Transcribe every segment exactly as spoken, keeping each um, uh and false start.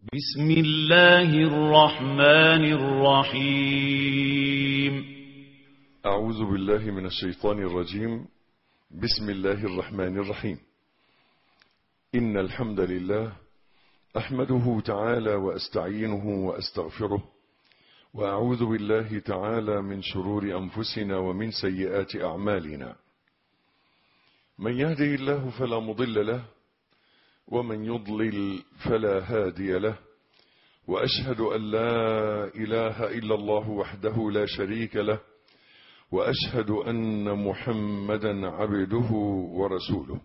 بسم الله الرحمن الرحيم. أعوذ بالله من الشيطان الرجيم. بسم الله الرحمن الرحيم. إن الحمد لله أحمده تعالى وأستعينه وأستغفره، وأعوذ بالله تعالى من شرور أنفسنا ومن سيئات أعمالنا. من يهده الله فلا مضل له، ومن يضلل فلا هادي له، وأشهد أن لا إله إلا الله وحده لا شريك له، وأشهد أن محمدا عبده ورسوله.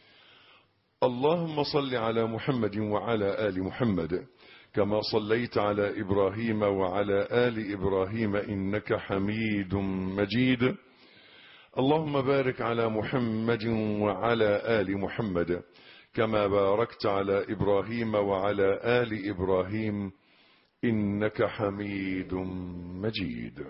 اللهم صل على محمد وعلى آل محمد كما صليت على إبراهيم وعلى آل إبراهيم إنك حميد مجيد. اللهم بارك على محمد وعلى آل محمد كما باركت على إبراهيم وعلى آل إبراهيم إنك حميد مجيد.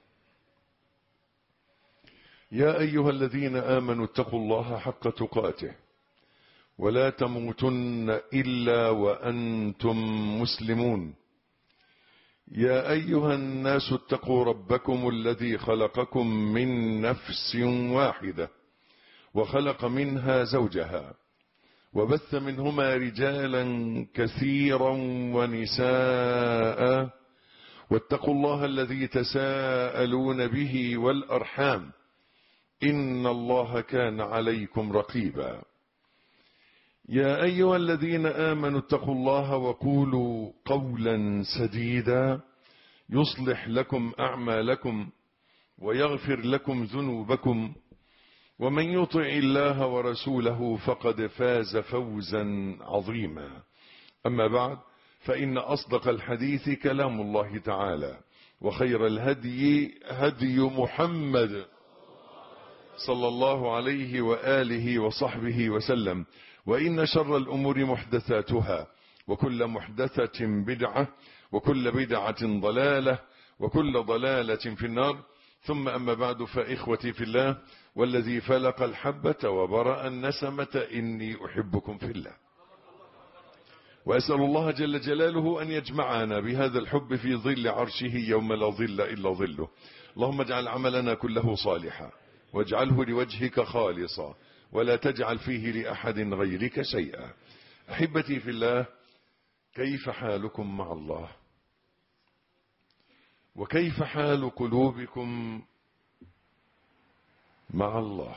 يا أيها الذين آمنوا اتقوا الله حق تقاته ولا تموتن إلا وأنتم مسلمون. يا أيها الناس اتقوا ربكم الذي خلقكم من نفس واحدة وخلق منها زوجها وبث منهما رجالا كثيرا ونساء، واتقوا الله الذي تساءلون به والأرحام إن الله كان عليكم رقيبا. يا أيها الذين آمنوا اتقوا الله وقولوا قولا سديدا يصلح لكم أعمالكم ويغفر لكم ذنوبكم، ومن يطع الله ورسوله فقد فاز فوزا عظيما. أما بعد، فإن أصدق الحديث كلام الله تعالى، وخير الهدي هدي محمد صلى الله عليه وآله وصحبه وسلم، وإن شر الأمور محدثاتها، وكل محدثة بدعة، وكل بدعة ضلالة، وكل ضلالة في النار. ثم أما بعد، فإخوتي في الله والذي فلق الحبة وبرأ النسمة إني أحبكم في الله، وأسأل الله جل جلاله أن يجمعنا بهذا الحب في ظل عرشه يوم لا ظل إلا ظله. اللهم اجعل عملنا كله صالحا، واجعله لوجهك خالصا، ولا تجعل فيه لأحد غيرك شيئا. أحبتي في الله، كيف حالكم مع الله؟ وكيف حال قلوبكم مع الله؟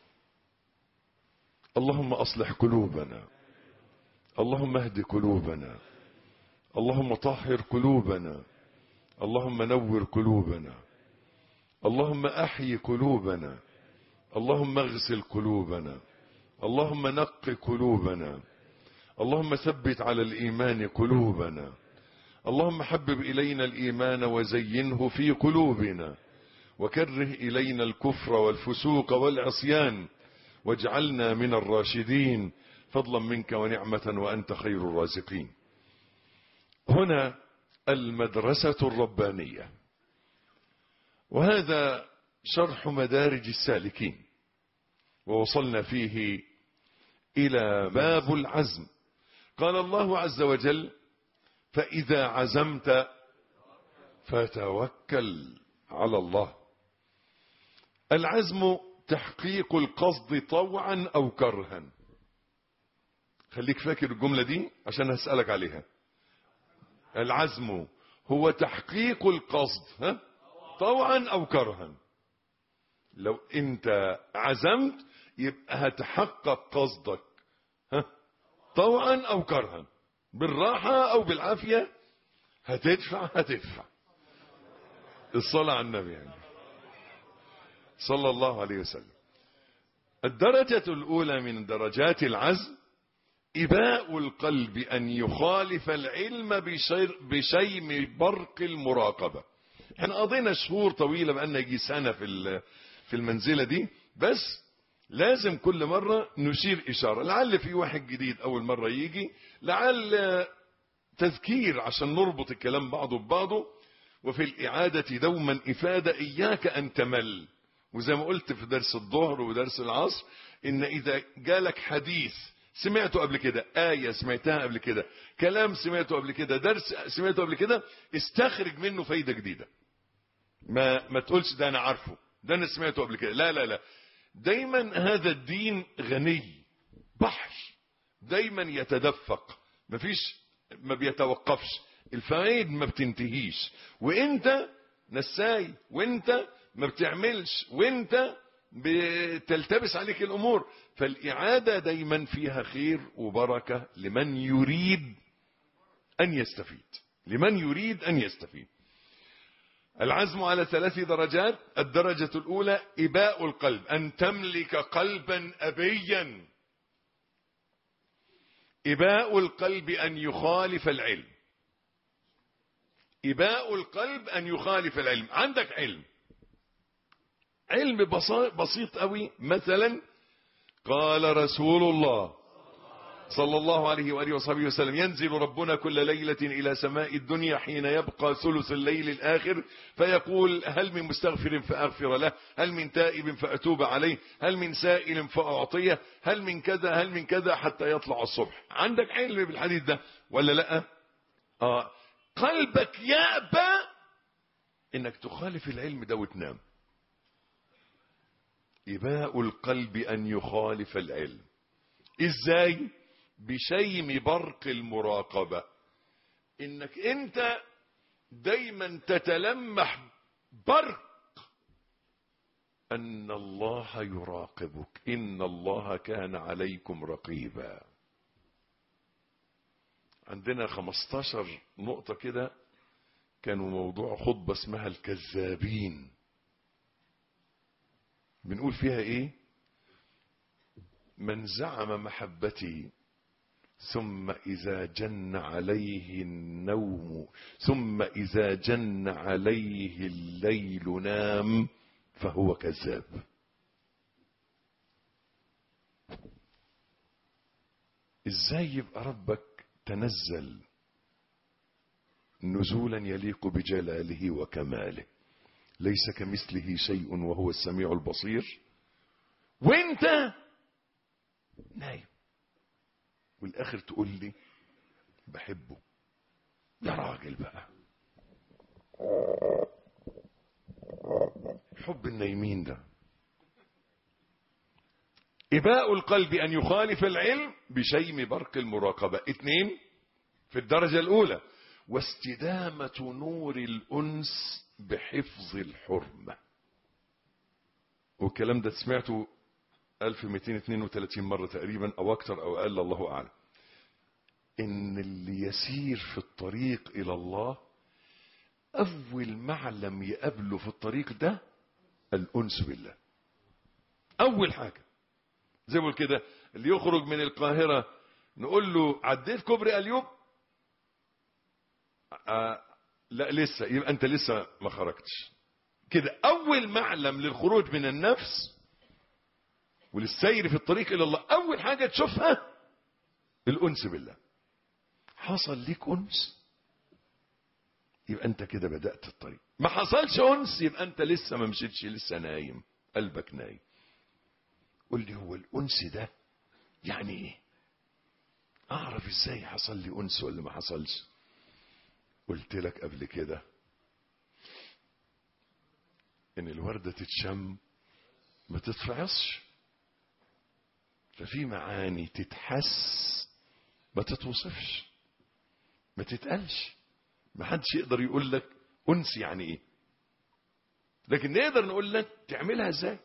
اللهم أصلح قلوبنا، اللهم اهد قلوبنا، اللهم طهر قلوبنا، اللهم نور قلوبنا، اللهم أحيي قلوبنا، اللهم اغسل قلوبنا، اللهم نق قلوبنا، اللهم ثبت على الإيمان قلوبنا، اللهم حبب إلينا الإيمان وزينه في قلوبنا، وكره إلينا الكفر والفسوق والعصيان، واجعلنا من الراشدين فضلا منك ونعمة وأنت خير الرازقين. هنا المدرسة الربانية، وهذا شرح مدارج السالكين، ووصلنا فيه إلى باب العزم. قال الله عز وجل: فإذا عزمت فتوكل على الله. العزم تحقيق القصد طوعا أو كرها. خليك فاكر الجملة دي عشان هسألك عليها. العزم هو تحقيق القصد، ها؟ طوعا أو كرها. لو انت عزمت يبقى هتحقق قصدك، ها؟ طوعا أو كرها، بالراحة أو بالعافية، هتدفع هتدفع. الصلاة على النبي يعني صلى الله عليه وسلم. الدرجة الأولى من درجات العزم إباء القلب أن يخالف العلم بشيم برق المراقبة. احنا قضينا شهور طويلة بأن يجي سنة في في المنزلة دي، بس لازم كل مرة نشير إشارة، لعل في واحد جديد أول مرة يجي، لعل تذكير عشان نربط الكلام بعضه ببعضه. وفي الإعادة دوما إفادة، إياك أن تمل. وزي ما قلت في درس الظهر ودرس العصر، إن إذا جالك حديث سمعته قبل كده، آية سمعتها قبل كده، كلام سمعته قبل كده، درس سمعته قبل كده، استخرج منه فايدة جديدة. ما ما تقولش ده انا عارفه، ده انا سمعته قبل كده. لا لا لا، دايما هذا الدين غني، بحر دايما يتدفق، مفيش ما بيتوقفش، الفوائد ما بتنتهيش، وانت نساي، وانت ما بتعملش، وانت بتلتبس عليك الامور. فالاعادة دايما فيها خير وبركة لمن يريد ان يستفيد، لمن يريد ان يستفيد. العزم على ثلاث درجات. الدرجة الأولى إباء القلب، أن تملك قلبا أبيا. إباء القلب أن يخالف العلم. إباء القلب أن يخالف العلم. عندك علم، علم بسيط قوي، مثلا قال رسول الله صلى الله عليه وآله وصحبه وسلم: ينزل ربنا كل ليلة إلى سماء الدنيا حين يبقى ثلث الليل الآخر فيقول: هل من مستغفر فأغفر له، هل من تائب فأتوب عليه، هل من سائل فأعطيه، هل من كذا، هل من كذا، حتى يطلع الصبح. عندك علم بالحديث ده ولا لا؟ آه. قلبك يأبى انك تخالف العلم ده وتنام. إباء القلب أن يخالف العلم. ازاي؟ بشيم برق المراقبة، انك انت دايما تتلمح برق ان الله يراقبك، ان الله كان عليكم رقيبا. عندنا خمستاشر نقطة كده كانوا موضوع خطبة اسمها الكذابين. بنقول فيها ايه؟ من زعم محبتي ثم إذا جن عليه النوم ثم إذا جن عليه الليل نام فهو كذاب. ازاي يبقى ربك تنزل نزولا يليق بجلاله وكماله، ليس كمثله شيء وهو السميع البصير، وانت نايم والاخر تقول لي بحبه؟ يا راجل بقى، حب النايمين ده. إباء القلب أن يخالف العلم بشيم برق المراقبة. اثنين، في الدرجة الأولى واستدامة نور الأنس بحفظ الحرمة. والكلام ده سمعته ألف ومئتين واثنين وثلاثين مرة تقريبا أو أكثر أو أقل، الله أعلم. إن اللي يسير في الطريق إلى الله أول معلم يقابله في الطريق ده الأنس بالله. أول حاجة زي ما كده اللي يخرج من القاهرة نقول له عديت كوبري أليوب؟ آه لا لسه، يبقى أنت لسه ما خرجتش. كده أول معلم للخروج من النفس وللسير في الطريق إلى الله، أول حاجة تشوفها الأنس بالله. حصل ليك أنس يبقى أنت كده بدأت الطريق. ما حصلش أنس يبقى أنت لسه ما مشيتش، لسه نايم، قلبك نايم. قل لي هو الأنس ده يعني إيه؟ أعرف إزاي حصل لي أنس ولا ما حصلش؟ قلت لك قبل كده إن الوردة تتشم ما تتفعصش، ففي معاني تتحس ما تتوصفش، ما تتقالش، ما حدش يقدر يقول لك أنس يعني إيه، لكن نقدر نقول لك تعملها إزاي،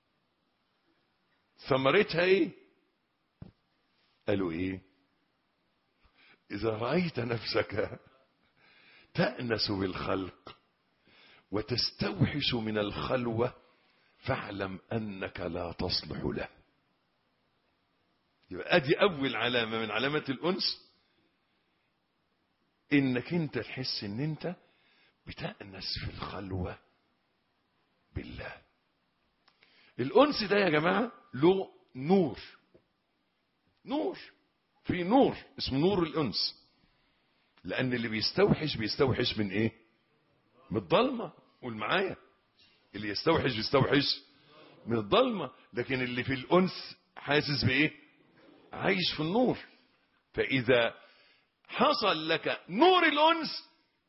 ثمرتها إيه. قالوا إيه؟ إذا رأيت نفسك تأنس بالخلق وتستوحش من الخلوة فاعلم أنك لا تصلح له. يبقى أدي أول علامة من علامات الأنس، إنك أنت تحس إن أنت بتأنس في الخلوة بالله. الأنس ده يا جماعة له نور، نور في نور اسمه نور الأنس، لأن اللي بيستوحش بيستوحش من إيه؟ من الضلمة. قول معايا، اللي يستوحش بيستوحش من الضلمة، لكن اللي في الأنس حاسس بإيه؟ عايش في النور. فإذا حصل لك نور الأنس،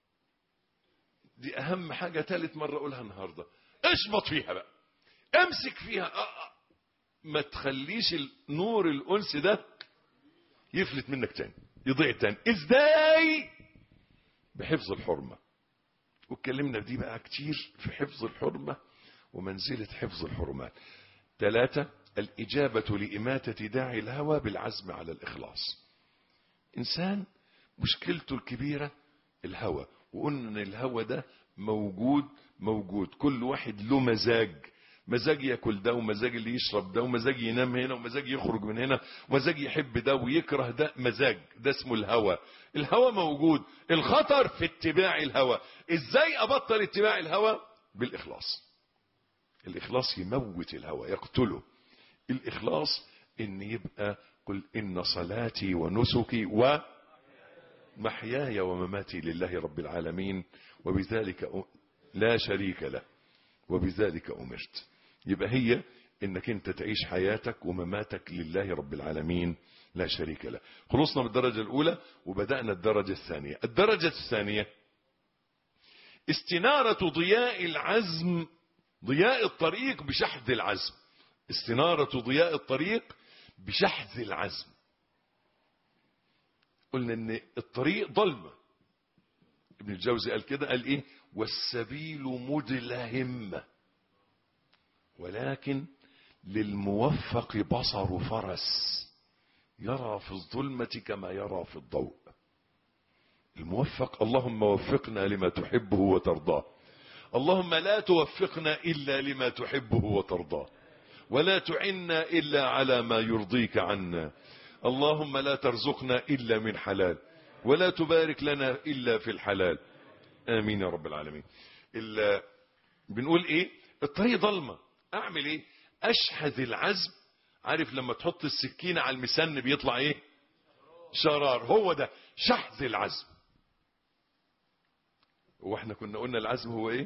دي أهم حاجة ثالث مرة أقولها النهاردة، اشبط فيها بقى، امسك فيها، ما تخليش نور الأنس ده يفلت منك تاني، يضيع تاني. ازاي؟ بحفظ الحرمة. واتكلمنا بدي بقى كتير في حفظ الحرمة ومنزلة حفظ الحرمات. ثلاثة، الإجابة لإماتة داعي الهوى بالعزم على الإخلاص. إنسان مشكلته الكبيرة الهوى، وقلنا ان الهوى ده موجود موجود كل واحد له مزاج، مزاج ياكل ده، ومزاج اللي يشرب ده، ومزاج ينام هنا، ومزاج يخرج من هنا، ومزاج يحب ده ويكره ده، مزاج ده اسمه الهوى. الهوى موجود. الخطر في اتباع الهوى. ازاي ابطل اتباع الهوى؟ بالاخلاص. الاخلاص يموت الهوى، يقتله. الاخلاص ان يبقى قل ان صلاتي ونسكي ومحياي ومماتي لله رب العالمين وبذلك لا شريك له وبذلك امرت. يبقى هي انك انت تعيش حياتك ومماتك لله رب العالمين لا شريك له. خلصنا بالدرجة الاولى وبدأنا الدرجة الثانية. الدرجة الثانية استنارة ضياء العزم، ضياء الطريق بشحذ العزم. استنارة ضياء الطريق بشحذ العزم. قلنا ان الطريق ظلمة. ابن الجوزي قال كده، قال ايه؟ والسبيل مدلهم ولكن للموفق بصر فرس يرى في الظلمة كما يرى في الضوء. الموفق، اللهم وفقنا لما تحبه وترضاه. اللهم لا توفقنا إلا لما تحبه وترضاه، ولا تعنا إلا على ما يرضيك عنا. اللهم لا ترزقنا إلا من حلال، ولا تبارك لنا إلا في الحلال. آمين يا رب العالمين. بنقول إيه؟ الطريق ضلمة، أعمل إيه؟ أشحذ العزم. عارف لما تحط السكينة على المسن بيطلع إيه؟ شرار. هو ده شحذ العزم. واحنا كنا قلنا العزم هو إيه؟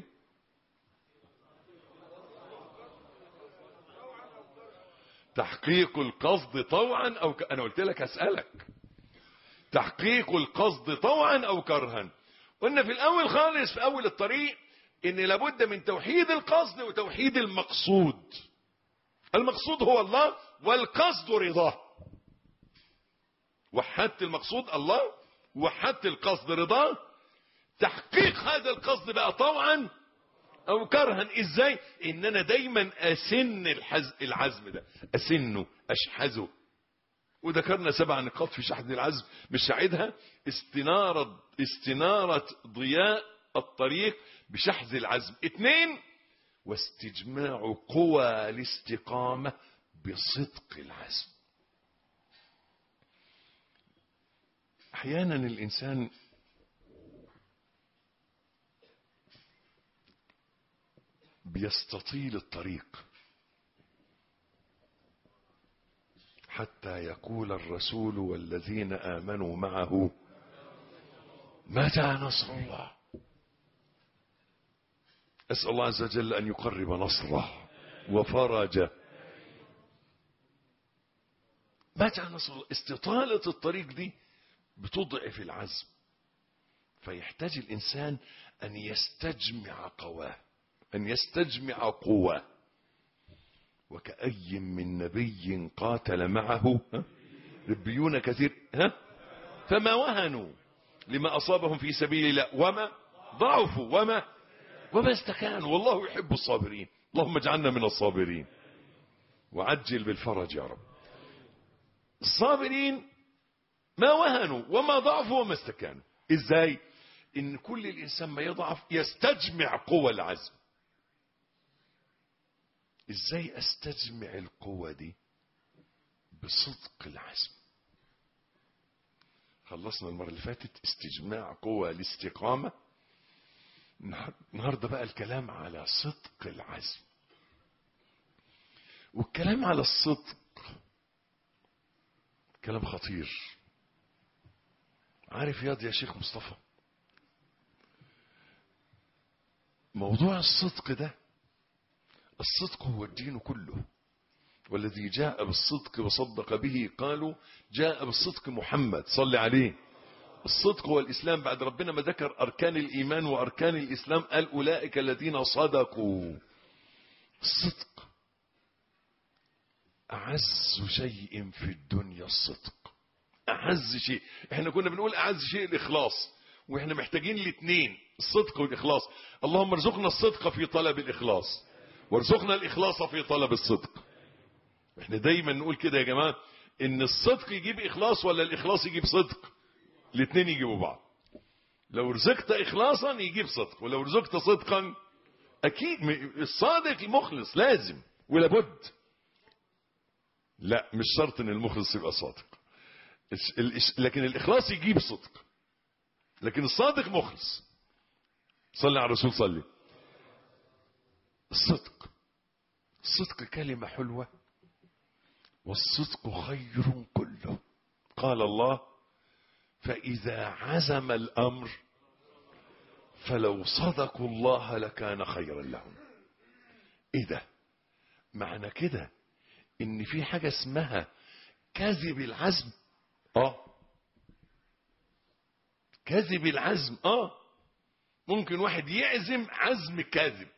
تحقيق القصد طوعا أو ك... أنا قلت لك أسألك تحقيق القصد طوعا أو كرها. قلنا في الأول خالص، في أول الطريق، إن لابد من توحيد القصد وتوحيد المقصود. المقصود هو الله والقصد رضاه. وحدت المقصود الله، وحدت القصد رضاه. تحقيق هذا القصد بقى طوعا او كرها. ازاي؟ ان انا دايما اسن الحز... العزم ده، اسنه، اشحذه. وذكرنا سبع نقاط في شحذ العزم، مش هعيدها. استنارة استنارة ضياء الطريق بشحذ العزم. اثنين، واستجماع قوى الاستقامة بصدق العزم. احيانا الانسان بيستطيل الطريق حتى يقول الرسول والذين آمنوا معه متى نصر الله. أسأل الله عز وجل أن يقرب نصره وفرجه. متى نصر الله. استطالة الطريق دي بتضعف العزم، فيحتاج الإنسان أن يستجمع قواه، أن يستجمع قوة. وكأي من نبي قاتل معه ربيون كثير ها فما وهنوا لما أصابهم في سبيل الله وما ضعفوا وما وما استكانوا والله يحب الصابرين. اللهم اجعلنا من الصابرين وعجل بالفرج يا رب. الصابرين ما وهنوا وما ضعفوا وما استكانوا. ازاي؟ ان كل الانسان ما يضعف يستجمع قوة العزم. ازاي استجمع القوة دي؟ بصدق العزم. خلصنا المرة اللي فاتت استجماع قوة الاستقامة. النهاردة بقى الكلام على صدق العزم. والكلام على الصدق كلام خطير. عارف ياض يا شيخ مصطفى، موضوع الصدق ده، الصدق هو الدين كله. والذي جاء بالصدق وصدق به قالوا جاء بالصدق محمد صلى عليه. الصدق هو الإسلام. بعد ربنا ما ذكر أركان الإيمان وأركان الإسلام قال أولئك الذين صدقوا. الصدق أعز شيء في الدنيا، الصدق أعز شيء. احنا كنا بنقول أعز شيء الإخلاص، واحنا محتاجين الاثنين، الصدق والإخلاص. اللهم ارزقنا الصدق في طلب الإخلاص، وارزقنا الإخلاص في طلب الصدق. احنا دايما نقول كده يا جماعة، ان الصدق يجيب إخلاص ولا الإخلاص يجيب صدق؟ الاثنين يجيبوا بعض. لو رزقت إخلاصا يجيب صدق، ولو رزقت صدقا أكيد الصادق المخلص لازم ولا بد. لا مش شرط ان المخلص يبقى صادق، لكن الإخلاص يجيب صدق، لكن الصادق مخلص. صلي على الرسول صلي. الصدق، الصدق كلمة حلوة، والصدق خير كله. قال الله فإذا عزم الأمر فلو صدقوا الله لكان خيرا لهم. ايه ده؟ معنى كده ان في حاجة اسمها كذب العزم. اه كذب العزم. اه ممكن واحد يعزم عزم كاذب،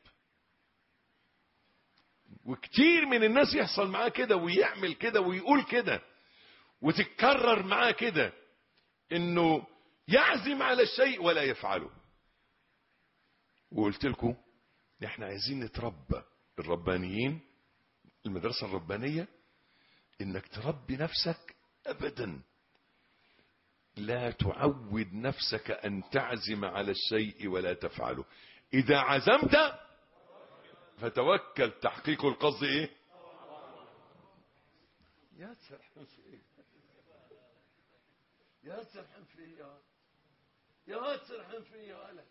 وكتير من الناس يحصل معاه كده ويعمل كده ويقول كده وتتكرر معاه كده، انه يعزم على الشيء ولا يفعله. وقلت لكم احنا عايزين نتربى الربانيين، المدرسة الربانية، انك تربي نفسك ابدا لا تعود نفسك ان تعزم على الشيء ولا تفعله. اذا عزمت فتوكل. تحقيق القصد ايه؟ يا سرحان في ايه يا سرحان في ايه يا سرحان في ايه يا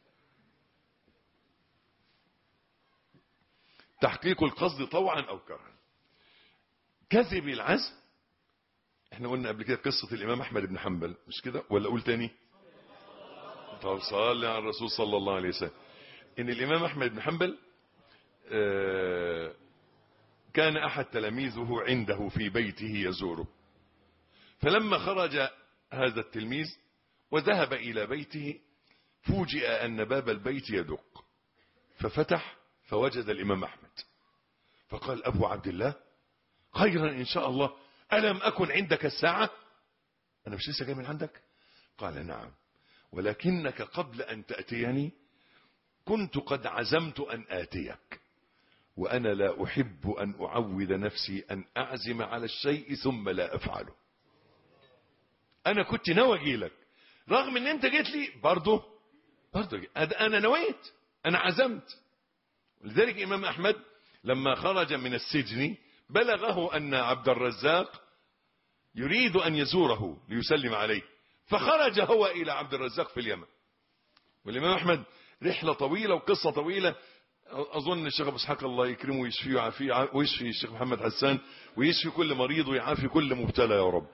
تحقيق القصد طوعا او كرها. كذب العزم، احنا قلنا قبل كده قصة الامام احمد بن حنبل، مش كده ولا اقول تاني؟ طب صلي على الرسول صلى الله عليه وسلم. ان الامام احمد بن حنبل اه كان احد تلاميذه عنده في بيته يزوره، فلما خرج هذا التلميذ وذهب الى بيته فوجئ ان باب البيت يدق، ففتح فوجد الامام احمد، فقال ابو عبد الله خيرا ان شاء الله، الم اكن عندك الساعة؟ انا مش لسه جاي من عندك؟ قال نعم، ولكنك قبل ان تأتيني كنت قد عزمت ان آتيك، وانا لا احب ان اعود نفسي ان اعزم على الشيء ثم لا افعله. انا كنت ناوي اجي لك، رغم ان انت جيت لي برضه برضه انا نويت، انا عزمت. لذلك الامام احمد لما خرج من السجن بلغه ان عبد الرزاق يريد ان يزوره ليسلم عليه، فخرج هو الى عبد الرزاق في اليمن. والامام احمد رحله طويله وقصه طويله، اظن الشيخ ابو اسحاق الله يكرمه ويشفيه ويعافيه، ويشفي الشيخ محمد حسان، ويشفي كل مريض ويعافي كل مبتلى يا رب،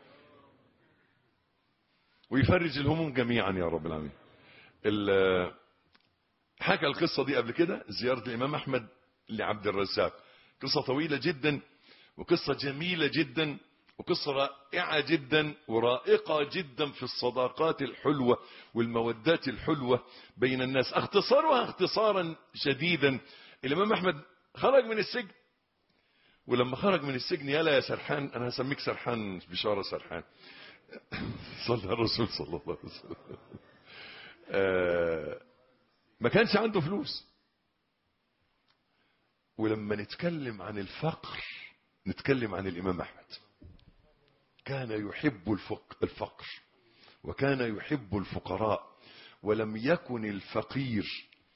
ويفرج الهموم جميعا يا رب العالمين. حكى القصه دي قبل كده، زياره الامام احمد لعبد الرزاق، قصه طويله جدا وقصه جميله جدا وقصة رائعة جدا ورائقة جدا في الصداقات الحلوة والمودات الحلوة بين الناس. اختصارها اختصارا شديدا، الإمام أحمد خرج من السجن، ولما خرج من السجن يلا يا سرحان، أنا هسميك سرحان بشارة سرحان صلى على الرسول صلى الله عليه وسلم. آه ما كانش عنده فلوس. ولما نتكلم عن الفقر نتكلم عن الإمام أحمد. كان يحب الفقر وكان يحب الفقراء، ولم يكن الفقير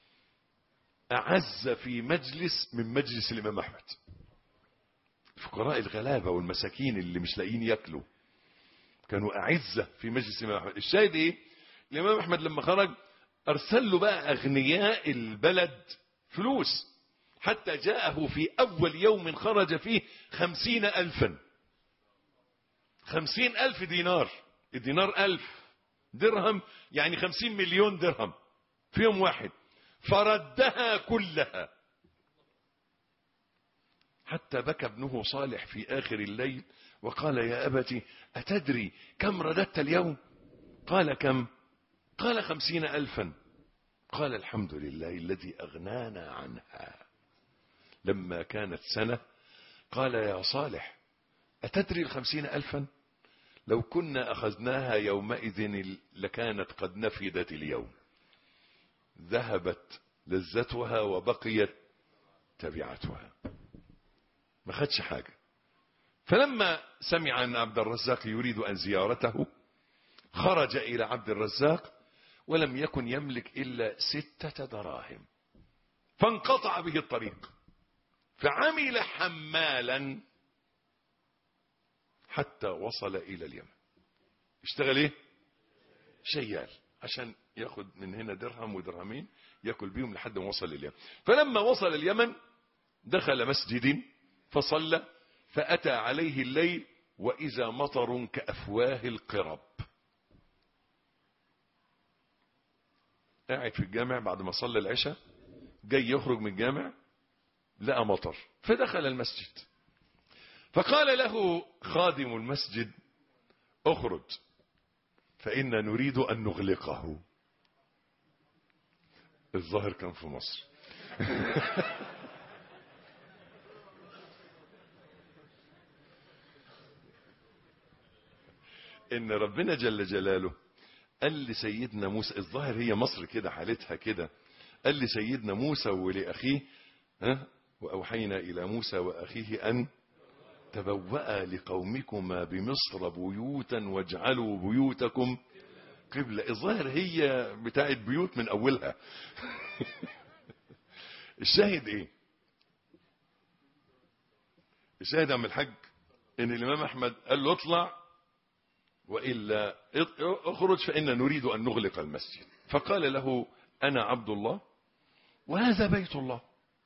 أعز في مجلس من مجلس الإمام أحمد. الفقراء الغلابة والمساكين اللي مش لاقيين ياكلوا كانوا أعزة في مجلس الإمام أحمد. الشاهد إيه؟ الإمام أحمد لما خرج أرسل له بقى أغنياء البلد فلوس، حتى جاءه في أول يوم خرج فيه خمسين ألفا، خمسين ألف دينار. الدينار ألف درهم، يعني خمسين مليون درهم في يوم واحد، فردها كلها حتى بكى ابنه صالح في آخر الليل وقال يا أبت أتدري كم رددت اليوم؟ قال كم؟ قال خمسين ألفا. قال الحمد لله الذي أغنانا عنها. لما كانت سنة قال يا صالح أتدري الخمسين ألفا؟ لو كنا أخذناها يومئذ لكانت قد نفدت اليوم. ذهبت لذتها وبقيت تبعتها. ما خدش حاجة. فلما سمع أن عبد الرزاق يريد أن زيارته خرج إلى عبد الرزاق ولم يكن يملك إلا ستة دراهم، فانقطع به الطريق، فعمل حمالا حتى وصل إلى اليمن. اشتغل ايه؟ شيال، عشان ياخد من هنا درهم ودرهمين يأكل بيهم لحد ما وصل اليمن. فلما وصل اليمن دخل مسجد فصلى، فأتى عليه الليل وإذا مطر كأفواه القرب. قاعد في الجامع بعد ما صلى العشاء، جاي يخرج من الجامع لقى مطر، فدخل المسجد، فقال له خادم المسجد اخرج فإنا نريد أن نغلقه. الظاهر كان في مصر. إن ربنا جل جلاله قال لسيدنا موسى، الظاهر هي مصر كده حالتها كده، قال لسيدنا موسى ولأخيه ها وأوحينا إلى موسى وأخيه أن تبوأ لقومكما بمصر بيوتا واجعلوا بيوتكم قبلة. الظاهر هي بتاعت بيوت من أولها. الشاهد إيه؟ الشاهد عم الحج إن الإمام أحمد قال له اطلع وإلا اخرج فإنا نريد أن نغلق المسجد. فقال له أنا عبد الله وهذا بيت الله.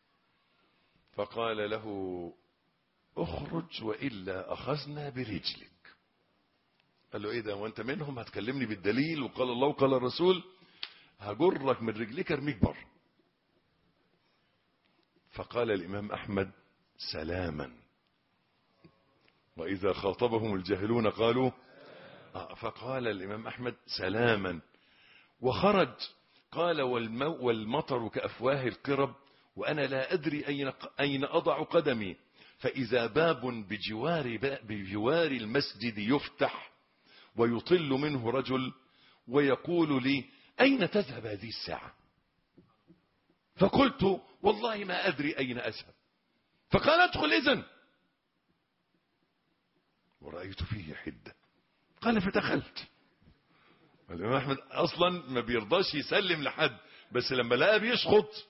فقال له اخرج وإلا أخذنا برجلك. قال له ايه ده وانت منهم؟ هتكلمني بالدليل وقال الله وقال الرسول؟ هجرك من رجلك ارميك بر. فقال الإمام أحمد سلاما، وإذا خاطبهم الجاهلون قالوا آه. فقال الإمام أحمد سلاما وخرج. قال والمطر كأفواه القرب وأنا لا أدري أين, أين أضع قدمي، فإذا باب بجوار, بجوار المسجد يفتح ويطل منه رجل ويقول لي أين تذهب هذه الساعة؟ فقلت والله ما أدري أين أذهب. فقال ادخل إذن، ورأيت فيه حدة. قال فدخلت. الإمام أحمد أصلا ما بيرضاش يسلم لحد، بس لما لقى بيشخط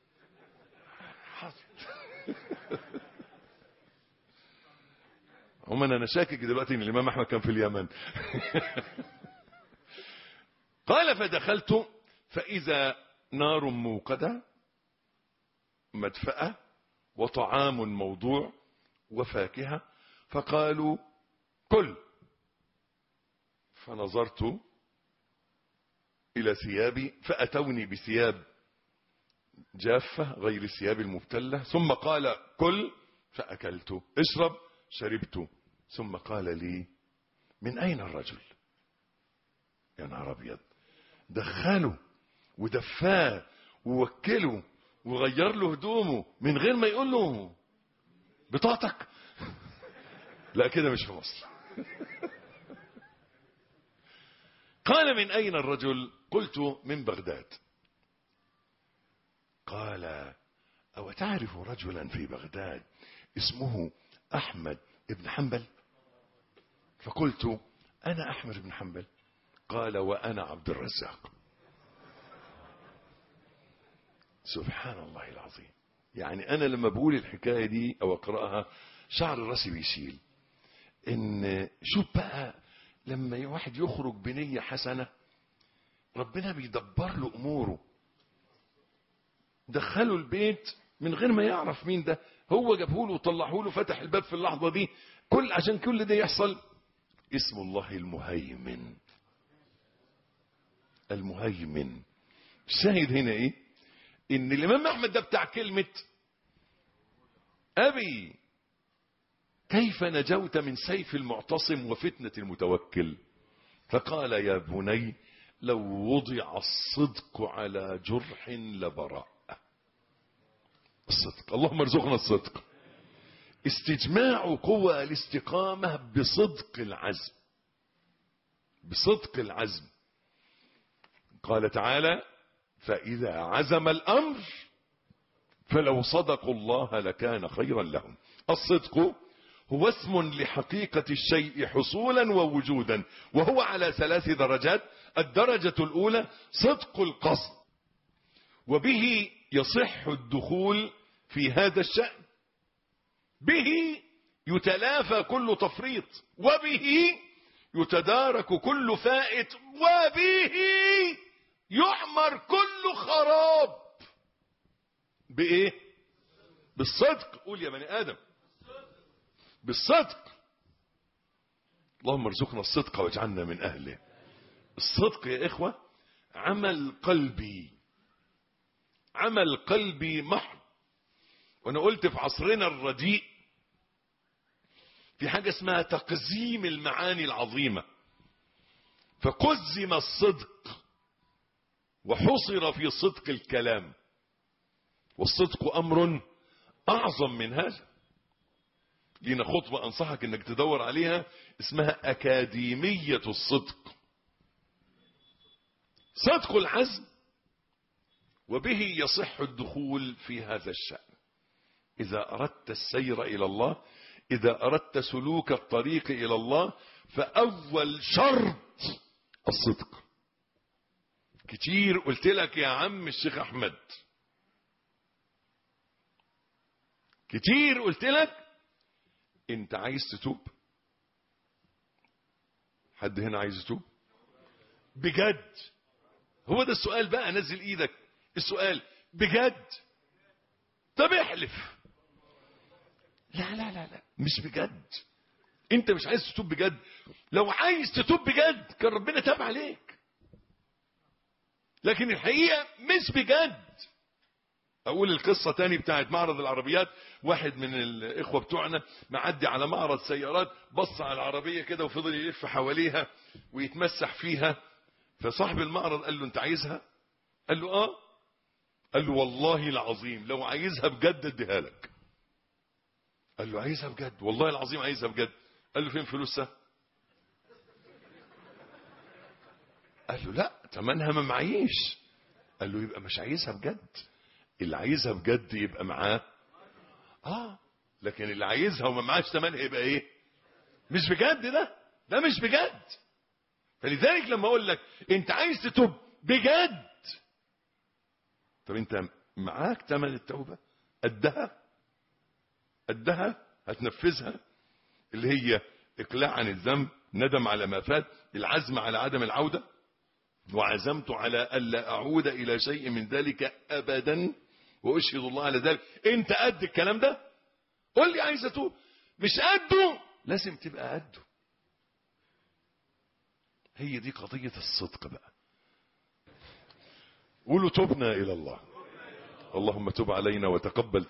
هم أنا شاكك دلوقتي إن الإمام أحمد كان في اليمن. قال فدخلت فإذا نار موقدة مدفأة وطعام موضوع وفاكهة، فقالوا كل. فنظرت إلى ثيابي فأتوني بثياب جافة غير الثياب المبتلة، ثم قال كل فأكلت، اشرب شربت، ثم قال لي من أين الرجل؟ يا نهار أبيض، دخله ودفاه ووكله وغير له هدومه من غير ما يقول له بطاقتك. لا كده مش في مصر. قال من أين الرجل؟ قلت من بغداد. قال أو تعرف رجلا في بغداد اسمه أحمد بن حنبل؟ فقلت أنا أحمد بن حنبل. قال وأنا عبد الرزاق. سبحان الله العظيم. يعني أنا لما بقول الحكاية دي أو أقرأها شعر راسي بيشيل. إن شوف بقى لما واحد يخرج بنية حسنة ربنا بيدبر له أموره. دخله البيت من غير ما يعرف مين ده، هو جابه له وطلعه له، فتح الباب في اللحظة دي. كل عشان كل ده يحصل اسم الله المهيمن. المهيمن. الشاهد هنا ايه؟ ان الامام احمد ده بتاع كلمة ابي كيف نجوت من سيف المعتصم وفتنة المتوكل؟ فقال يا بني لو وضع الصدق على جرح لبرأ. الصدق، اللهم ارزقنا الصدق. استجماع قوى الاستقامة بصدق العزم، بصدق العزم. قال تعالى فإذا عزم الأمر فلو صدقوا الله لكان خيرا لهم. الصدق هو اسم لحقيقة الشيء حصولا ووجودا، وهو على ثلاث درجات. الدرجة الأولى صدق القصد، وبه يصح الدخول في هذا الشأن، به يتلافى كل تفريط، وبه يتدارك كل فائت، وبه يعمر كل خراب. بإيه؟ بالصدق. قول يا بني آدم بالصدق. اللهم ارزقنا الصدق واجعلنا من أهله. الصدق يا إخوة عمل قلبي، عمل قلبي محض. وأنا قلت في عصرنا الرديء في حاجة اسمها تقزيم المعاني العظيمة، فقزم الصدق وحصر في صدق الكلام، والصدق أمر أعظم من هذا. لينا خطبة أنصحك أنك تدور عليها اسمها أكاديمية الصدق. صدق العزم، وبه يصح الدخول في هذا الشأن. إذا أردت السير إلى الله، إذا أردت سلوك الطريق إلى الله، فأول شرط الصدق. كتير قلت لك يا عم الشيخ أحمد، كتير قلت لك انت عايز تتوب؟ حد هنا عايز يتوب بجد؟ هو ده السؤال بقى، نزل ايدك. السؤال بجد؟ طب احلف. لا لا لا لا مش بجد. انت مش عايز تتوب بجد. لو عايز تتوب بجد كان ربنا تاب عليك، لكن الحقيقة مش بجد. اقول القصة تاني بتاعت معرض العربيات. واحد من الاخوة بتوعنا معدي على معرض سيارات، بص على العربية كده وفضل يلف حواليها ويتمسح فيها. فصاحب المعرض قال له انت عايزها؟ قال له اه. قال له والله العظيم لو عايزها بجد اديها لك. قال له عايزها بجد؟ والله العظيم عايزها بجد. قال له فين فلوسها؟ قال له لا تمنها ما معيش. قال له يبقى مش عايزها بجد. اللي عايزها بجد يبقى معاه اه، لكن اللي عايزها وما معاش تمنها يبقى ايه؟ مش بجد. ده ده مش بجد. فلذلك لما اقول لك انت عايز تتوب بجد، طب انت معاك تمن التوبة؟ قدها؟ قدها؟ هتنفذها؟ اللي هي اقلاع عن الذنب، ندم على ما فات، العزم على عدم العودة، وعزمت على ألا أعود إلى شيء من ذلك أبدا وأشهد الله على ذلك. انت قد الكلام ده؟ قول لي عايز اتوب. مش قده لازم تبقى قده. هي دي قضية الصدق بقى. قولوا تبنا إلى الله. اللهم تب علينا وتقبل